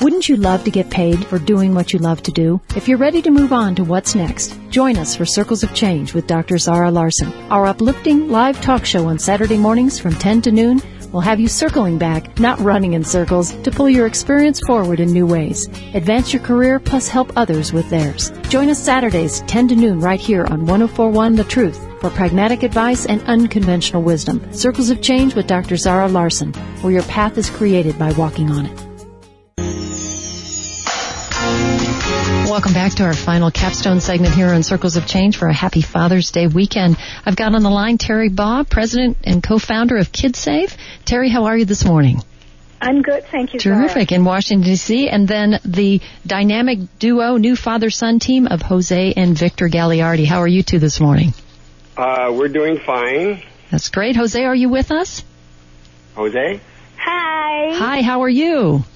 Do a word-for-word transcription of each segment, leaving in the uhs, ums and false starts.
Wouldn't you love to get paid for doing what you love to do? If you're ready to move on to what's next, join us for Circles of Change with Doctor Zara Larson. Our uplifting live talk show on Saturday mornings from ten to noon will have you circling back, not running in circles, to pull your experience forward in new ways. Advance your career plus help others with theirs. Join us Saturdays, ten to noon, right here on one oh four point one The Truth for pragmatic advice and unconventional wisdom. Circles of Change with Doctor Zara Larson, where your path is created by walking on it. Welcome back to our final capstone segment here on Circles of Change for a happy Father's Day weekend. I've got on the line Terry Baugh, president and co-founder of KidSave. Terry, how are you this morning? I'm good, thank you, Terrific. Sarah. In Washington, D C And then the dynamic duo, new father-son team of Jose and Victor Gagliardi. How are you two this morning? Uh, we're doing fine. That's great. Jose, are you with us? Jose? Hi. Hi, how are you?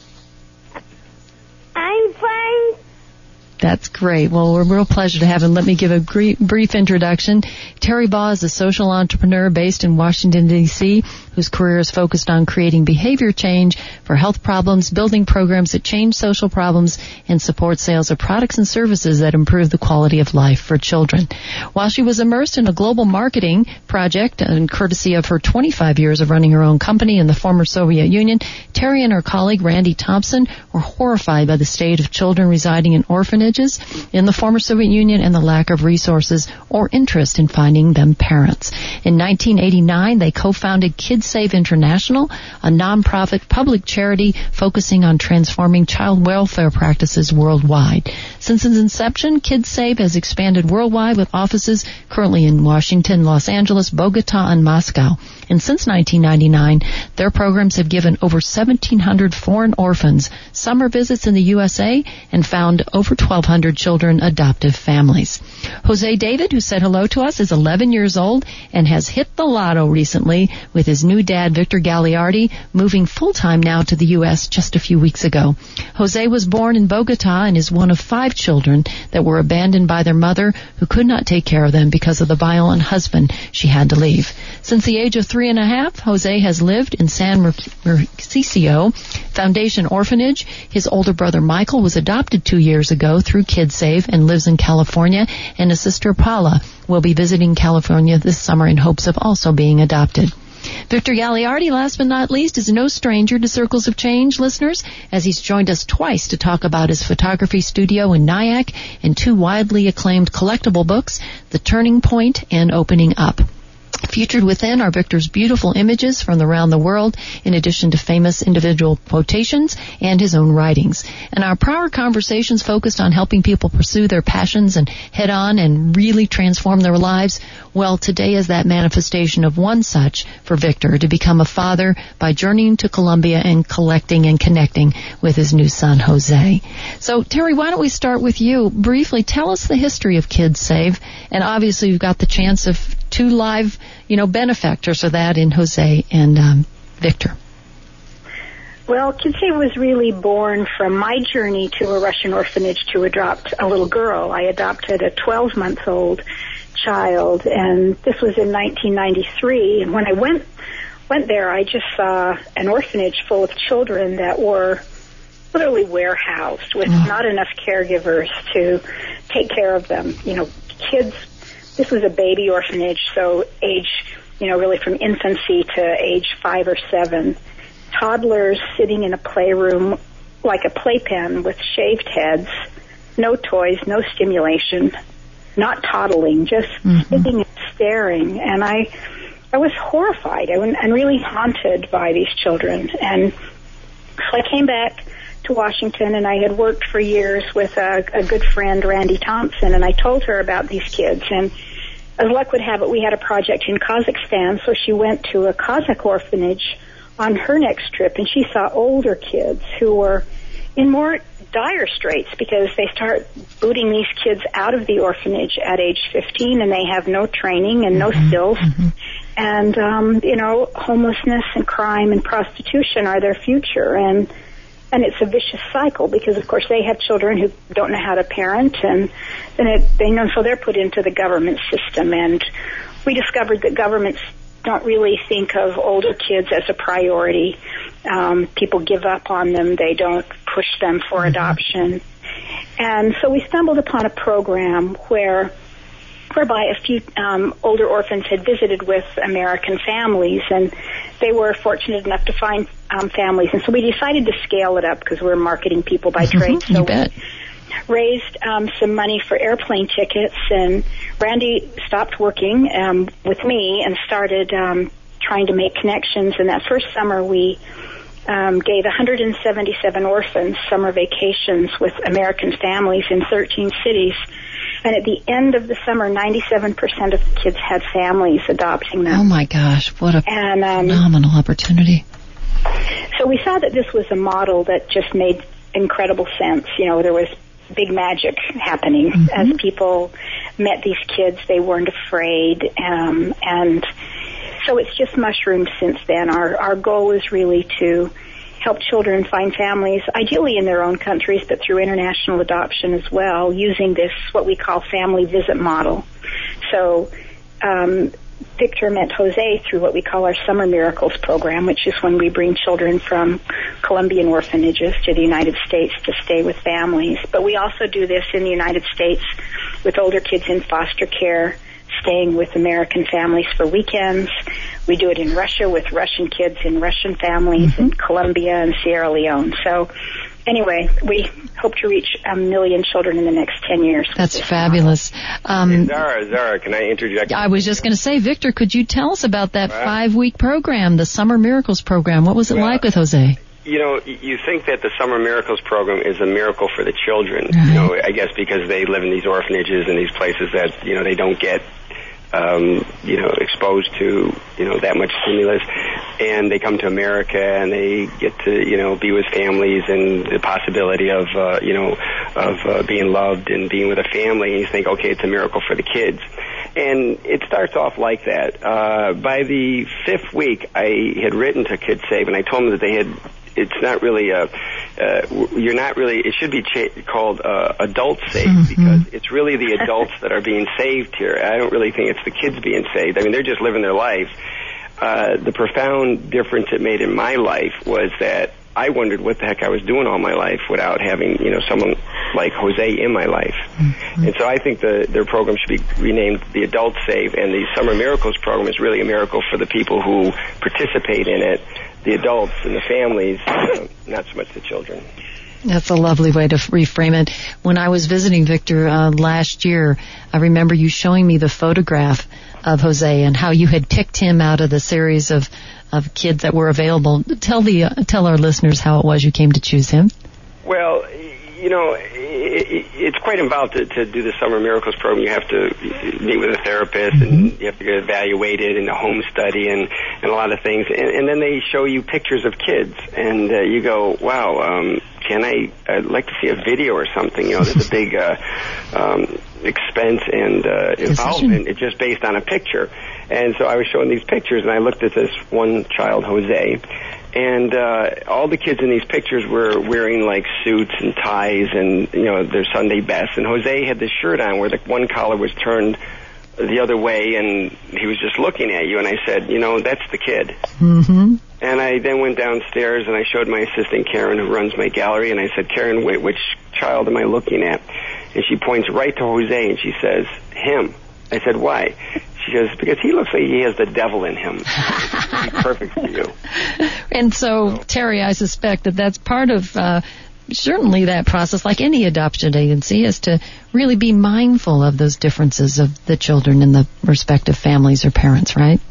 I'm fine. That's great. Well, we're a real pleasure to have him. Let me give a brief introduction. Terry Baugh is a social entrepreneur based in Washington, D C, whose career is focused on creating behavior change for health problems, building programs that change social problems, and support sales of products and services that improve the quality of life for children. While she was immersed in a global marketing project, and courtesy of her twenty-five years of running her own company in the former Soviet Union, Terry and her colleague Randy Thompson were horrified by the state of children residing in orphanages in the former Soviet Union and the lack of resources or interest in finding them parents. In nineteen eighty-nine, they co-founded KidSave International, a nonprofit public charity focusing on transforming child welfare practices worldwide. Since its inception, KidSave has expanded worldwide with offices currently in Washington, Los Angeles, Bogota, and Moscow. And since nineteen ninety-nine, their programs have given over seventeen hundred foreign orphans summer visits in the U S A and found over twelve hundred children adoptive families. Jose David, who said hello to us, is eleven years old and has hit the lotto recently with his new dad, Victor Gagliardi, moving full-time now to the U S just a few weeks ago. Jose was born in Bogota and is one of five children that were abandoned by their mother, who could not take care of them because of the violent husband she had to leave. Since the age of three and a half, Jose has lived in San Mercicio Foundation Orphanage. His older brother Michael was adopted two years ago through KidSave and lives in California, and his sister Paula will be visiting California this summer in hopes of also being adopted. Victor Gagliardi, last but not least, is no stranger to Circles of Change listeners, as he's joined us twice to talk about his photography studio in Nyack and two widely acclaimed collectible books, The Turning Point and Opening Up. Featured within are Victor's beautiful images from around the world, in addition to famous individual quotations and his own writings. And our prior conversations focused on helping people pursue their passions and head on and really transform their lives. Well, today is that manifestation of one such for Victor, to become a father by journeying to Colombia and collecting and connecting with his new son, Jose. So, Terry, why don't we start with you? Briefly, tell us the history of KidSave, and obviously you've got the chance of two live, you know, benefactors of that in Jose and um, Victor. Well, KidSave was really born from my journey to a Russian orphanage to adopt a little girl. I adopted a twelve-month-old child, and this was in nineteen ninety-three. And when I went went there, I just saw an orphanage full of children that were literally warehoused with mm. not enough caregivers to take care of them. You know, kids. This was a baby orphanage, so age, you know, really from infancy to age five or seven. Toddlers sitting in a playroom like a playpen with shaved heads, no toys, no stimulation, not toddling, just mm-hmm. sitting and staring. And I I was horrified and, and really haunted by these children. And so I came back to Washington, and I had worked for years with a, a good friend, Randy Thompson, and I told her about these kids. And as luck would have it, we had a project in Kazakhstan, so she went to a Kazakh orphanage on her next trip, and she saw older kids who were in more dire straits because they start booting these kids out of the orphanage at age fifteen, and they have no training and no mm-hmm. skills. Mm-hmm. And, um, you know, homelessness and crime and prostitution are their future, and And it's a vicious cycle because, of course, they have children who don't know how to parent, and then it, they know, so they're put into the government system. And we discovered that governments don't really think of older kids as a priority. Um, people give up on them. They don't push them for adoption. And so we stumbled upon a program where whereby a few um, older orphans had visited with American families, and they were fortunate enough to find um, families. And so we decided to scale it up because we're marketing people by trade. Mm-hmm, so you bet. we raised um, some money for airplane tickets, and Randy stopped working um, with me and started um, trying to make connections. And that first summer we um, gave one hundred seventy-seven orphans summer vacations with American families in thirteen cities. And at the end of the summer, ninety-seven percent of the kids had families adopting them. Oh, my gosh. What a and, um, phenomenal opportunity. So we saw that this was a model that just made incredible sense. You know, there was big magic happening. Mm-hmm. As people met these kids, they weren't afraid. Um, and so it's just mushroomed since then. Our, our goal is really to help children find families, ideally in their own countries, but through international adoption as well, using this, what we call family visit model. So um, Victor met Jose through what we call our Summer Miracles program, which is when we bring children from Colombian orphanages to the United States to stay with families. But we also do this in the United States with older kids in foster care, staying with American families for weekends. We do it in Russia with Russian kids in Russian families, mm-hmm. in Colombia and Sierra Leone. So anyway, we hope to reach a million children in the next ten years. That's fabulous. Um, hey, Zara, Zara, can I interject? I was just going to say, Victor, could you tell us about that well, five-week program, the Summer Miracles program? What was it well, like with Jose? You know, you think that the Summer Miracles program is a miracle for the children, right. you know, I guess because they live in these orphanages and these places that, you know, they don't get Um, you know, exposed to, you know, that much stimulus, and they come to America and they get to, you know, be with families and the possibility of, uh, you know, of uh, being loved and being with a family, and you think, okay, it's a miracle for the kids. And it starts off like that. Uh, by the fifth week, I had written to KidSave, and I told them that they had, it's not really a, uh, you're not really, it should be cha- called uh, adult safe, mm-hmm. because it's really the adults that are being saved here. I don't really think it's the kids being saved. I mean, they're just living their life. Uh, the profound difference it made in my life was that I wondered what the heck I was doing all my life without having, you know, someone like Jose in my life. Mm-hmm. And so I think the, their program should be renamed the Adult Save, and the Summer Miracles program is really a miracle for the people who participate in it, the adults and the families, uh, not so much the children. That's a lovely way to reframe it. When I was visiting Victor uh, last year, I remember you showing me the photograph of Jose and how you had picked him out of the series of, of kids that were available. Tell the uh, tell our listeners how it was you came to choose him. Well, you know, it, it, it's quite involved to, to do the Summer Miracles program. You have to meet with a therapist, mm-hmm. and you have to get evaluated, and a home study, and, and a lot of things. And, and then they show you pictures of kids, and uh, you go, wow, um, can I, I'd like to see a video or something. You know, there's a big uh, um, expense and uh, involvement. It's just based on a picture. And so I was showing these pictures, and I looked at this one child, Jose, and uh, all the kids in these pictures were wearing like suits and ties and, you know, their Sunday best. And Jose had this shirt on where the one collar was turned the other way, and he was just looking at you. And I said, you know, that's the kid. Mm-hmm. And I then went downstairs and I showed my assistant Karen, who runs my gallery, and I said, Karen, wait, which child am I looking at? And she points right to Jose and she says, him. I said, why? She goes, because he looks like he has the devil in him. He's perfect for you. And so, Terry, I suspect that that's part of uh, certainly that process, like any adoption agency, is to really be mindful of those differences of the children in the respective families or parents, right?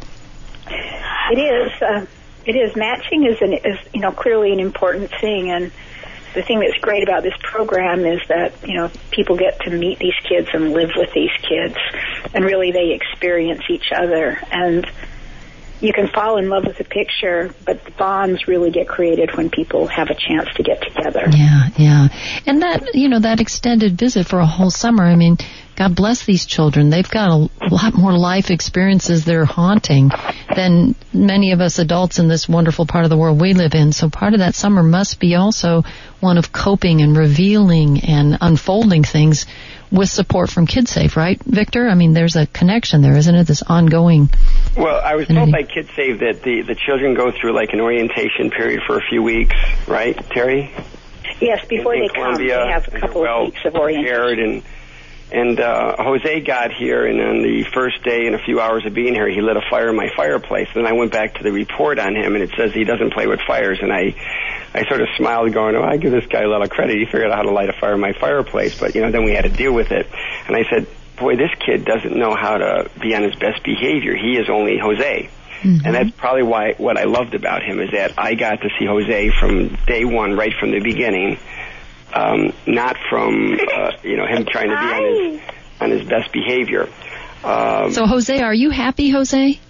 It is. Uh, it is. Matching is, an, is, you know, clearly an important thing, and the thing that's great about this program is that, you know, people get to meet these kids and live with these kids, and really they experience each other. And you can fall in love with a picture, but the bonds really get created when people have a chance to get together. Yeah, yeah. And that, you know, that extended visit for a whole summer, I mean, God bless these children. They've got a lot more life experiences they're haunting than many of us adults in this wonderful part of the world we live in. So part of that summer must be also one of coping and revealing and unfolding things with support from KidSafe, right, Victor? I mean, there's a connection there, isn't it, this ongoing... Well, I was told by KidSafe that the, the children go through like an orientation period for a few weeks, right, Terry? Yes, before in, in they Columbia, come, they have a couple well of weeks of orientation. And, and uh, Jose got here, and on the first day, in a few hours of being here, he lit a fire in my fireplace. And I went back to the report on him, and it says he doesn't play with fires. And I, I sort of smiled, going, "Oh, I give this guy a lot of credit. He figured out how to light a fire in my fireplace." But you know, then we had to deal with it. And I said, "Boy, this kid doesn't know how to be on his best behavior. He is only Jose." Mm-hmm. And that's probably why what I loved about him is that I got to see Jose from day one, right from the beginning. Um, not from uh, you know him trying to be on his on his best behavior. Um, so Jose, are you happy, Jose?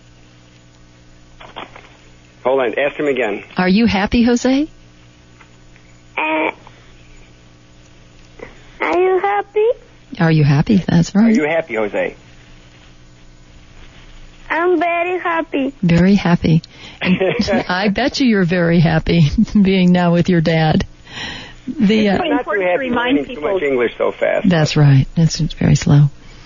Hold on, ask him again. Are you happy, Jose? Uh, are you happy? Are you happy? That's right. Are you happy, Jose? I'm very happy. Very happy. And I bet you you're very happy being now with your dad. The, uh, it's not important too to remind people. Too much English so fast. That's right. That's very slow.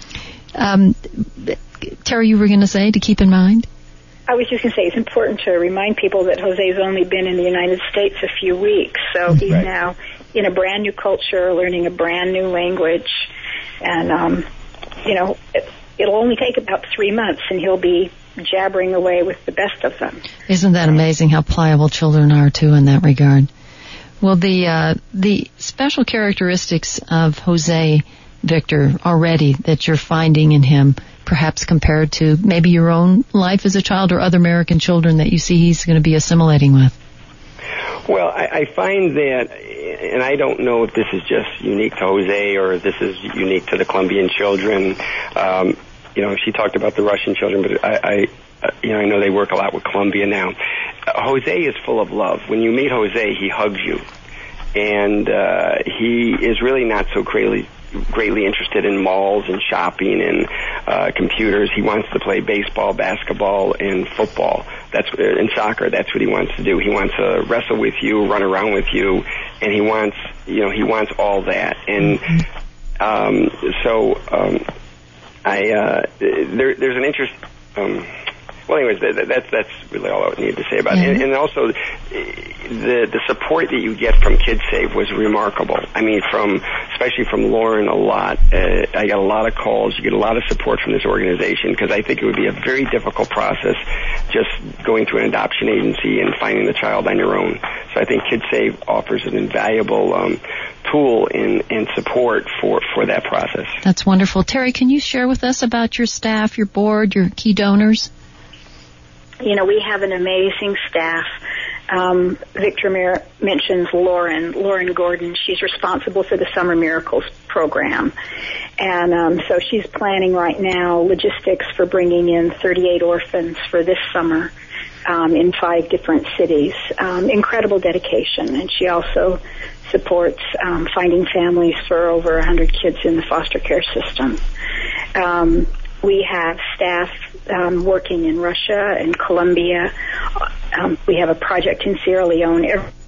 Um, Terry, you were going to say to keep in mind? I was just going to say it's important to remind people that Jose's only been in the United States a few weeks, so he's right. now in a brand new culture, learning a brand new language, and um, you know it, it'll only take about three months, and he'll be jabbering away with the best of them. Isn't that amazing how pliable children are too in that regard? Well, the uh, the special characteristics of Jose, Victor, already that you're finding in him, perhaps compared to maybe your own life as a child or other American children that you see he's going to be assimilating with? Well, I, I find that, and I don't know if this is just unique to Jose or if this is unique to the Colombian children. Um, you know, she talked about the Russian children, but I, I uh, you know, I know they work a lot with Colombia now. Uh, Jose is full of love. When you meet Jose, he hugs you. And uh, he is really not so greatly greatly interested in malls and shopping and uh, computers. He wants to play baseball, basketball, and football. That's and soccer. That's what he wants to do. He wants to wrestle with you, run around with you, and he wants, you know, he wants all that. And um, so um, I uh, there, there's an interest. Um, Well, anyways, that, that's that's really all I need to say about it. And, and also, the the support that you get from KidSave was remarkable. I mean, from especially from Lauren, a lot. Uh, I got a lot of calls. You get a lot of support from this organization because I think it would be a very difficult process just going to an adoption agency and finding the child on your own. So I think KidSave offers an invaluable um, tool and, and support for, for that process. That's wonderful. Terry, can you share with us about your staff, your board, your key donors? You know, we have an amazing staff. Um, Victor Mir- mentions Lauren, Lauren Gordon. She's responsible for the Summer Miracles program. And um, so she's planning right now logistics for bringing in thirty-eight orphans for this summer um, in five different cities. Um, incredible dedication. And she also supports um, finding families for over one hundred kids in the foster care system. Um, we have staff Um, working in Russia and Colombia. Um, we have a project in Sierra Leone.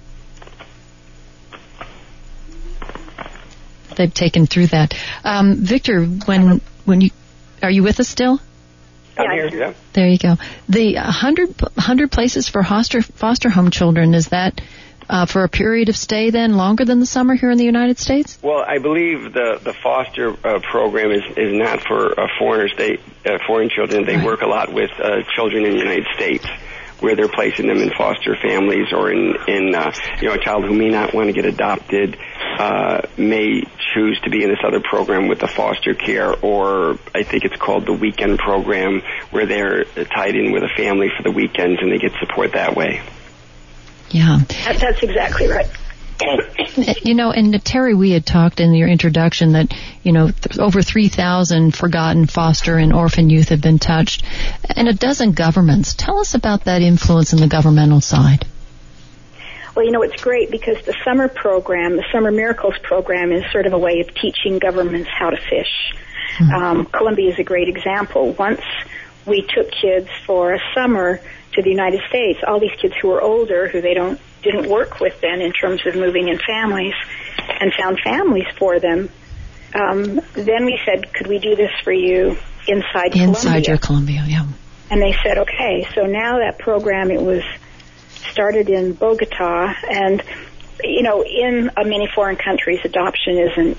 They've taken through that. Um, Victor, when when you are you with us still? I'm here, yeah. There you go. The one hundred, one hundred places for foster foster home children, is that uh, for a period of stay then longer than the summer here in the United States? Well, I believe the the foster uh, program is, is not for uh, foreigners. They uh, foreign children. They right. work a lot with uh, children in the United States, where they're placing them in foster families or in in uh, you know a child who may not want to get adopted uh, may choose to be in this other program with the foster care, or I think it's called the weekend program, where they're tied in with a family for the weekends and they get support that way. Yeah. That, that's exactly right. You know, and Terry, we had talked in your introduction that, you know, th- over three thousand forgotten foster and orphan youth have been touched, and a dozen governments. Tell us about that influence in the governmental side. Well, you know, it's great because the summer program, the Summer Miracles program, is sort of a way of teaching governments how to fish. Mm-hmm. Um, Colombia is a great example. Once we took kids for a summer to the United States, all these kids who were older, who they don't didn't work with then in terms of moving in families, and found families for them. Um, then we said, could we do this for you inside Colombia? Inside your Colombia, yeah. And they said, okay. So now that program, it was started in Bogota, and you know, in uh, many foreign countries, adoption isn't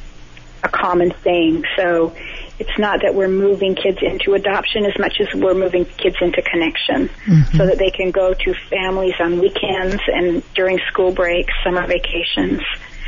a common thing. So it's not that we're moving kids into adoption as much as we're moving kids into connection, mm-hmm. so that they can go to families on weekends and during school breaks, summer vacations.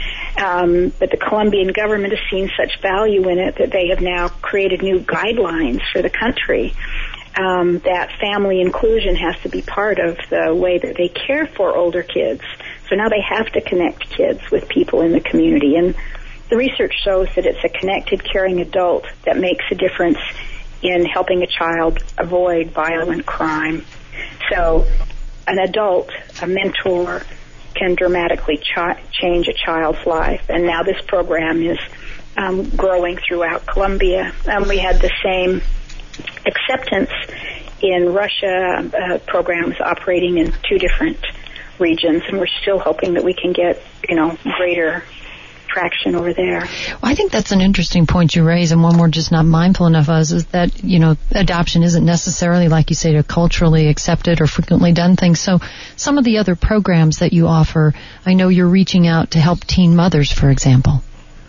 Um, but the Colombian government has seen such value in it that they have now created new guidelines for the country, um, that family inclusion has to be part of the way that they care for older kids. So now they have to connect kids with people in the community. And the research shows that it's a connected, caring adult that makes a difference in helping a child avoid violent crime. So an adult, a mentor, can dramatically ch- change a child's life. And now this program is um, growing throughout Colombia. Um, we had the same acceptance in Russia, uh, programs operating in two different regions, and we're still hoping that we can get, you know, greater traction over there. Well, I think that's an interesting point you raise, and one we're just not mindful enough of, is that, you know, adoption isn't necessarily, like you say, a culturally accepted or frequently done thing. So some of the other programs that you offer, I know you're reaching out to help teen mothers, for example.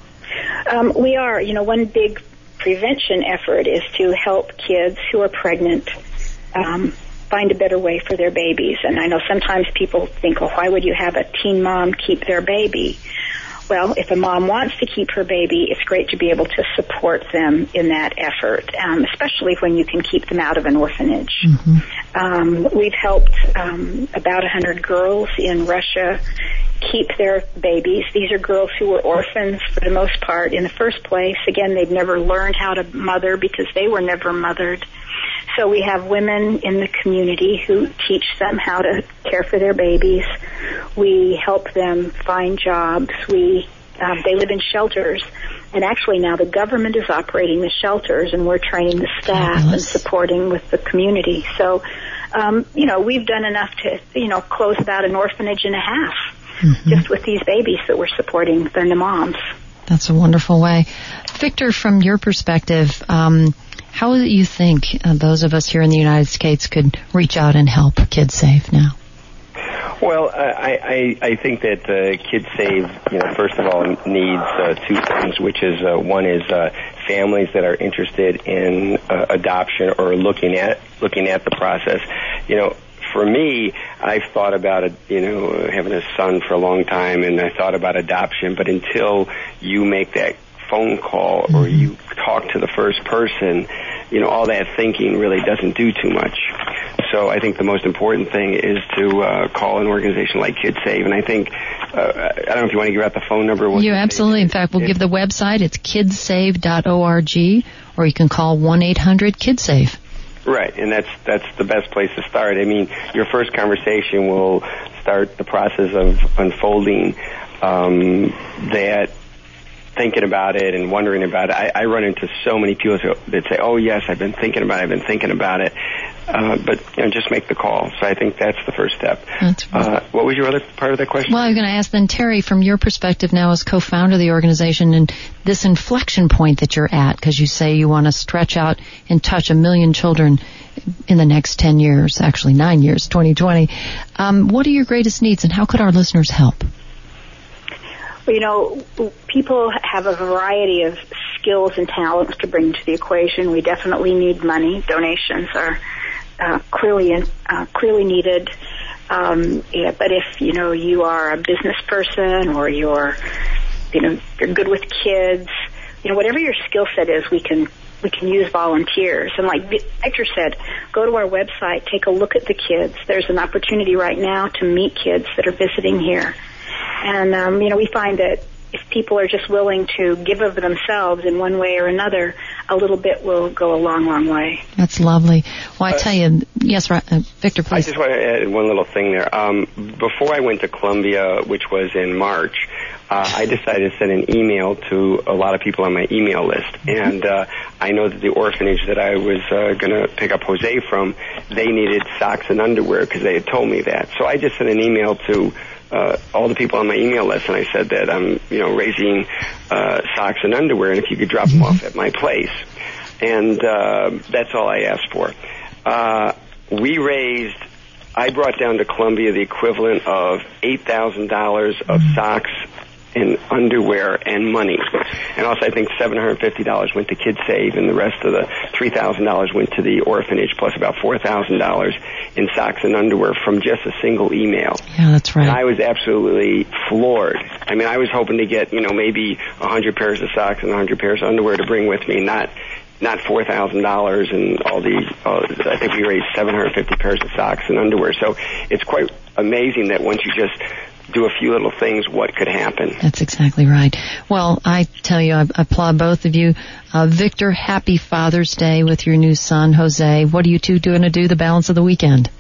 Um, we are. You know, one big prevention effort is to help kids who are pregnant um, find a better way for their babies. And I know sometimes people think, oh, why would you have a teen mom keep their baby? Well, if a mom wants to keep her baby, it's great to be able to support them in that effort, um, especially when you can keep them out of an orphanage. Mm-hmm. Um, we've helped um, about one hundred girls in Russia keep their babies. These are girls who were orphans for the most part in the first place. Again, they've never learned how to mother because they were never mothered. So we have women in the community who teach them how to care for their babies. We help them find jobs. We um, they live in shelters, and actually now the government is operating the shelters, and we're training the staff Fabulous. and supporting with the community. So, um, you know, we've done enough to, you know, close about an orphanage and a half, mm-hmm. just with these babies that we're supporting their moms. That's a wonderful way. Victor, from your perspective, um, how do you think uh, those of us here in the United States could reach out and help KidSave now? Well, I, I, I think that uh, KidSave, you know, first of all, needs uh, two things, which is uh, one is uh, families that are interested in uh, adoption or looking at looking at the process. You know, for me, I've thought about it, you know, having a son for a long time, and I thought about adoption, but until you make that phone call or you talk to the first person, you know, all that thinking really doesn't do too much. So I think the most important thing is to uh, call an organization like KidSave. And I think, uh, I don't know if you want to give out the phone number. You absolutely. In fact, we'll give the website. It's kidsave dot org, or you can call one eight hundred KidSave. Right, and that's that's the best place to start. I mean, your first conversation will start the process of unfolding um, that, thinking about it and wondering about it. I, I run into so many people that say, oh, yes, I've been thinking about it, I've been thinking about it. Uh, but, you know, just make the call. So I think that's the first step. That's right. Uh, what was your other part of that question? Well, I was going to ask then, Terry, from your perspective now as co-founder of the organization and this inflection point that you're at, because you say you want to stretch out and touch a million children in the next ten years, actually nine years, twenty twenty. Um, what are your greatest needs, and how could our listeners help? Well, you know, people have a variety of skills and talents to bring to the equation. We definitely need money. Donations are uh, clearly uh, clearly needed. Um, yeah, but if, you know, you are a business person or you're, you know, you're good with kids, you know, whatever your skill set is, we can we can use volunteers. And like Victor said, go to our website, take a look at the kids. There's an opportunity right now to meet kids that are visiting here. And, um, you know, we find that if people are just willing to give of themselves in one way or another, a little bit will go a long, long way. That's lovely. Well, I tell you, yes, uh, Victor, please. I just want to add one little thing there. Um, before I went to Colombia, which was in March, uh, I decided to send an email to a lot of people on my email list. Mm-hmm. And uh, I know that the orphanage that I was uh, going to pick up Jose from, they needed socks and underwear because they had told me that. So I just sent an email to Uh, all the people on my email list, and I said that I'm, you know, raising uh, socks and underwear, and if you could drop them off at my place. And uh, that's all I asked for. Uh, we raised I brought down to Columbia the equivalent of eight thousand dollars of mm-hmm. socks and underwear and money. And also I think seven hundred fifty dollars went to KidSave, and the rest of the three thousand dollars went to the orphanage, plus about four thousand dollars in socks and underwear from just a single email. Yeah, that's right. And I was absolutely floored. I mean, I was hoping to get, you know, maybe one hundred pairs of socks and one hundred pairs of underwear to bring with me, not not four thousand dollars and all the, uh, I think we raised seven hundred fifty pairs of socks and underwear. So it's quite amazing that once you just do a few little things, what could happen. That's exactly right. Well, I tell you, I applaud both of you. Uh, Victor, happy Father's Day with your new son, Jose. What are you two going to do the balance of the weekend?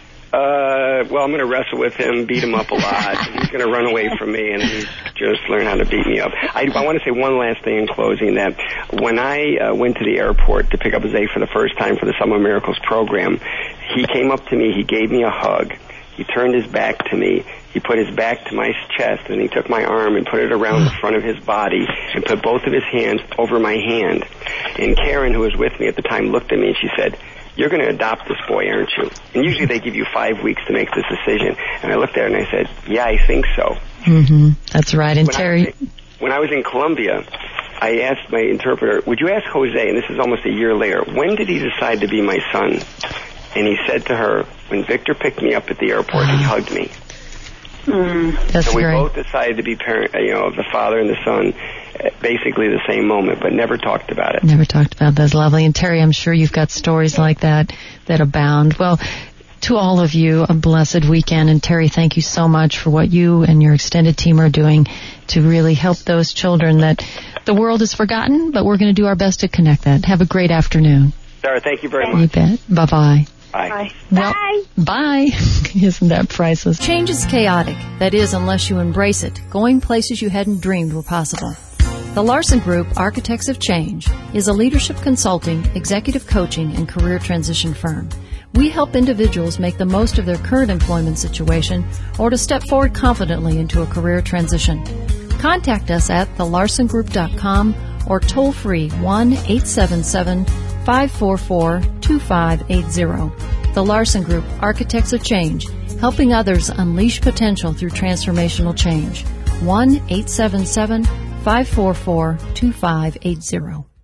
Uh, well, I'm going to wrestle with him, beat him up a lot. He's going to run away from me, and he's just learn how to beat me up. I, I want to say one last thing in closing, that when I uh, went to the airport to pick up Jose for the first time for the Summer Miracles program, he came up to me, he gave me a hug, he turned his back to me, he put his back to my chest, and he took my arm and put it around the front of his body and put both of his hands over my hand. And Karen, who was with me at the time, looked at me and she said, "You're going to adopt this boy, aren't you?" And usually they give you five weeks to make this decision. And I looked at her and I said, "Yeah, I think so." Mm-hmm. That's right. And when Terry... I was, when I was in Colombia, I asked my interpreter, "Would you ask Jose," and this is almost a year later, "when did he decide to be my son?" And he said to her, "When Victor picked me up at the airport, uh-huh. he hugged me." Mm, that's so we great. both decided to be parent, you know, the father and the son, basically the same moment, but never talked about it. Never talked about it. That's lovely. And Terry, I'm sure you've got stories like that that abound. Well, to all of you, a blessed weekend. And Terry, thank you so much for what you and your extended team are doing to really help those children that the world has forgotten, but we're going to do our best to connect that. Have a great afternoon. Sarah, thank you very much. You bet. Bye-bye. Bye. Well, Bye. Bye. Isn't that priceless? Change is chaotic. That is, unless you embrace it, going places you hadn't dreamed were possible. The Larson Group, Architects of Change, is a leadership consulting, executive coaching, and career transition firm. We help individuals make the most of their current employment situation or to step forward confidently into a career transition. Contact us at the larson group dot com or toll free one eight seven seven, five four four, two five eight zero. The Larson Group, Architects of Change, helping others unleash potential through transformational change. one eight seven seven, five four four, two five eight zero.